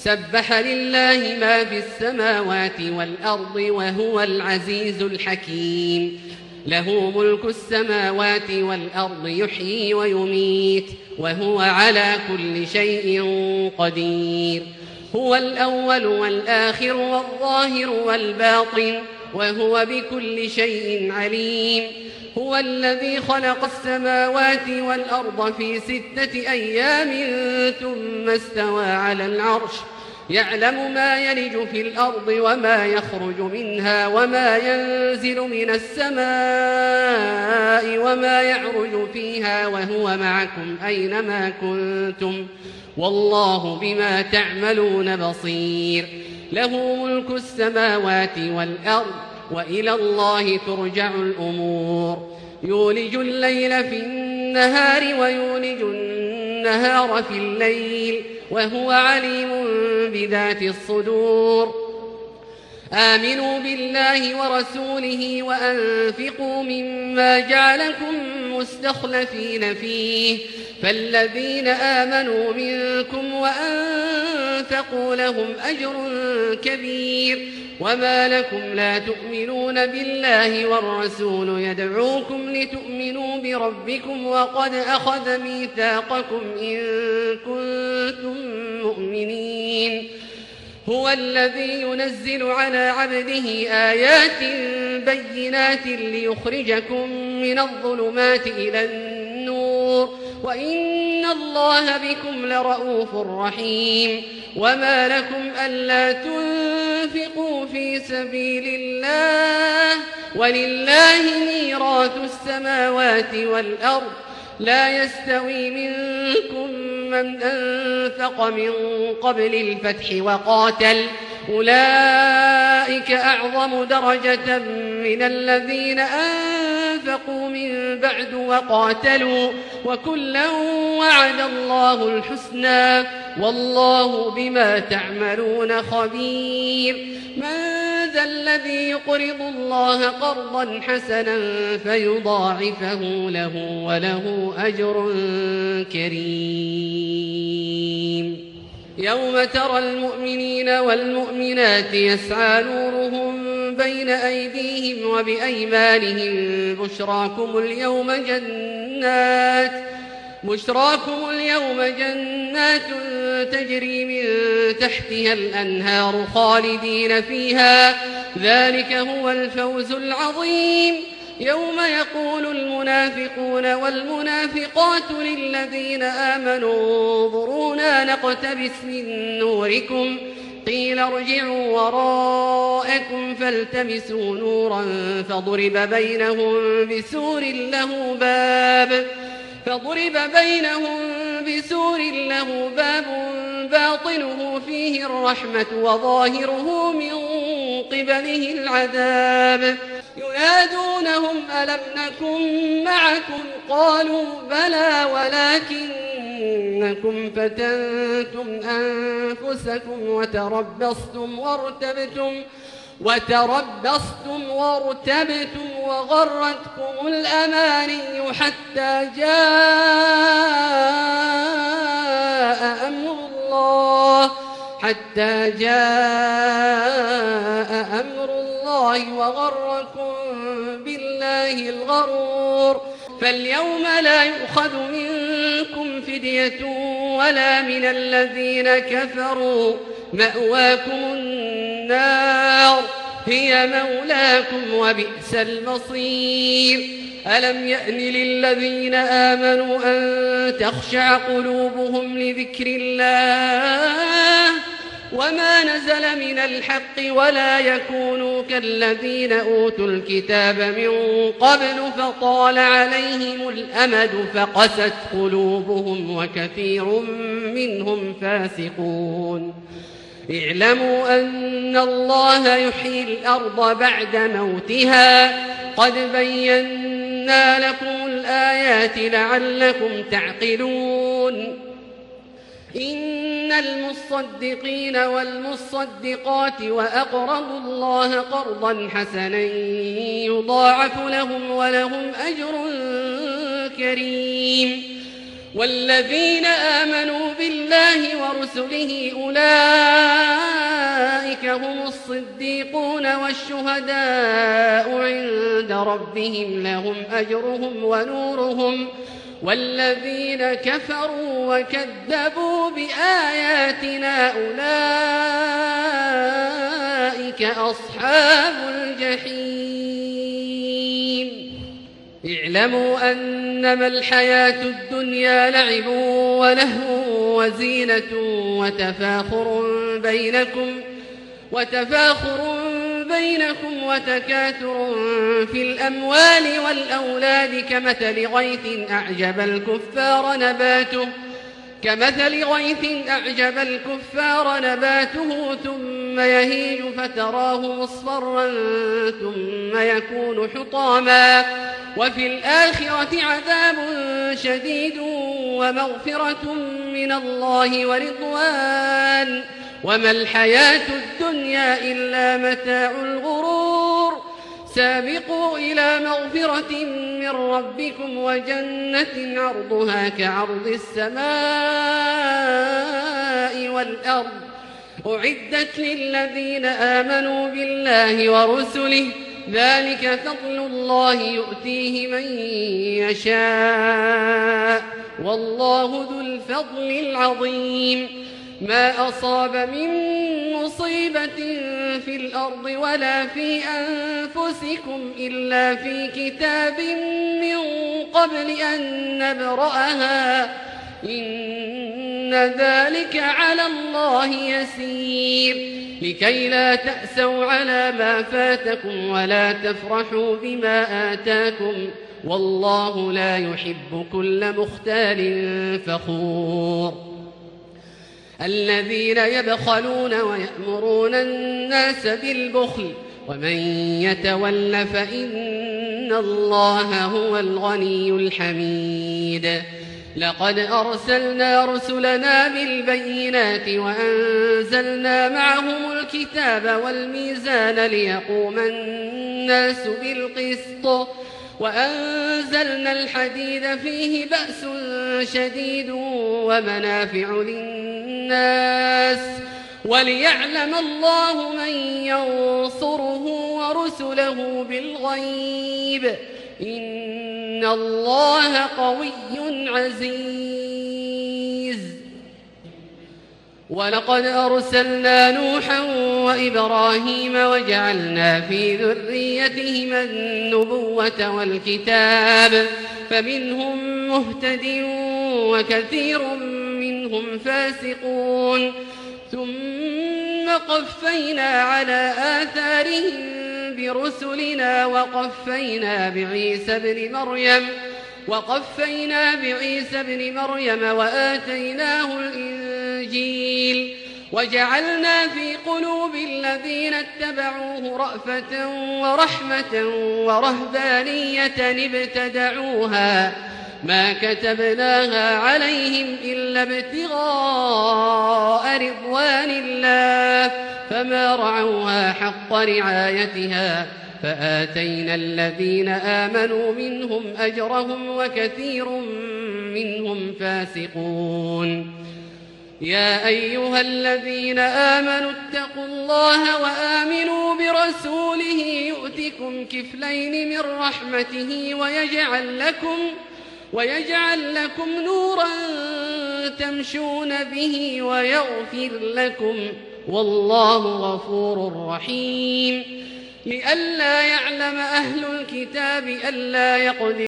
سبح لله ما في السماوات والأرض وهو العزيز الحكيم. له ملك السماوات والأرض يحيي ويميت وهو على كل شيء قدير. هو الأول والآخر والظاهر والباطن وهو بكل شيء عليم. هو الذي خلق السماوات والأرض في 6 أيام ثم استوى على العرش يعلم ما يلج في الأرض وما يخرج منها وما ينزل من السماء وما يعرج فيها وهو معكم أينما كنتم والله بما تعملون بصير. له ملك السماوات والأرض وإلى الله ترجع الأمور. يولج الليل في النهار ويولج النهار في الليل وهو عليم بذات الصدور. آمنوا بالله ورسوله وأنفقوا مما جعلكم مستخلفين فيه فالذين آمنوا منكم وأنفقوا لهم أجر كبير. وما لكم لا تؤمنون بالله والرسول يدعوكم لتؤمنوا بربكم وقد أخذ ميثاقكم إن كنتم مؤمنين. هو الذي ينزل على عبده آيات بينات ليخرجكم من الظلمات إلى النور وإن الله بكم لرؤوف رحيم. وما لكم ألا تنفقوا في سبيل الله ولله ميراث السماوات والأرض لا يستوي منكم من أنفق من قبل الفتح وقاتل أولئك أعظم درجة من الذين أنفقوا من بعد وقاتلوا وكلا وعد الله الحسنى والله بما تعملون خبير. من ذا الذي يقرض الله قرضا حسنا فيضاعفه له وله أجر كريم. يوم ترى المؤمنين والمؤمنات يسعى نورهم بين أيديهم وبأيمانهم بشراكم اليوم جنات تجري من تحتها الأنهار خالدين فيها ذلك هو الفوز العظيم. يوم يقول المنافقون والمنافقات للذين آمنوا انظرونا نقتبس من نوركم قيل ارجعوا وراءكم فالتمسوا نورا فضرب بينهم بسور له باب باطنه فيه الرحمة وظاهره من قبله العذاب. ينادونهم ألم نكن معكم قالوا بلى ولكنكم فتنتم أنفسكم وتربصتم وارتبتم وغرتكم الأماني حتى جاء أمر الله وغركم بالله الغرور. فاليوم لا يؤخذ منكم فدية ولا من الذين كفروا مأواكم النار هي مولاكم وبئس المصير. ألم يأن للذين آمنوا أن تخشع قلوبهم لذكر الله وما نزل من الحق ولا يكونوا كالذين أوتوا الكتاب من قبل فطال عليهم الأمد فقست قلوبهم وكثير منهم فاسقون. اعلموا أن الله يحيي الأرض بعد موتها قد بينا لكم الآيات لعلكم تعقلون. إن المصدقين والمصدقات وأقرضوا الله قرضا حسنا يضاعف لهم ولهم أجر كريم. والذين آمنوا بالله ورسله أولئك هم الصديقون والشهداء عند ربهم لهم أجرهم ونورهم والذين كفروا وكذبوا بآياتنا أولئك أصحاب الجحيم اعلموا أنما الحياة الدنيا لعب ولهو وزينة وتفاخر بينكم وتكاثر في الأموال والأولاد كمثل غيث أعجب الكفار نباته ثم يهيج فتراه مصفرا ثم يكون حطاما وفي الآخرة عذاب شديد ومغفرة من الله ورضوان وما الحياة الدنيا إلا متاع الغرور سابقوا إلى مغفرة من ربكم وجنة عرضها كعرض السماء والأرض أعدت للذين آمنوا بالله ورسله ذلك فضل الله يؤتيه من يشاء والله ذو الفضل العظيم ما أصاب من مصيبة في الأرض ولا في أنفسكم إلا في كتاب من قبل أن نبرأها إن ذلك على الله يسير لكي لا تأسوا على ما فاتكم ولا تفرحوا بما آتاكم والله لا يحب كل مختال فخور الذين يبخلون ويأمرون الناس بالبخل ومن يتول فإن الله هو الغني الحميد لقد أرسلنا رسلنا بالبينات وأنزلنا معهم الكتاب والميزان ليقوم الناس بالقسط وأنزلنا الحديد فيه بأس شديد ومنافع للناس وليعلم الله من ينصره ورسله بالغيب إن الله قوي عزيز ولقد أرسلنا نوحا وإبراهيم وجعلنا في ذريتهما النبوة والكتاب فمنهم مهتد وكثير منهم فاسقون ثم قفينا على آثارهم برسلنا وقفينا بعيسى ابن مريم وآتيناه الإنجيل وجعلنا في قلوب الذين اتبعوه رأفة ورحمة ورهبانية ابتدعوها ما كتبناها عليهم إلا ابتغاء رضوان الله فما رعوها حق رعايتها فآتينا الذين آمنوا منهم أجرهم وكثير منهم فاسقون يا أيها الذين آمنوا اتقوا الله وآمنوا برسوله يؤتكم كفلين من رحمته ويجعل لكم نورا تمشون به ويغفر لكم والله غفور رحيم لئلا يعلم أهل الكتاب ألا يقدرون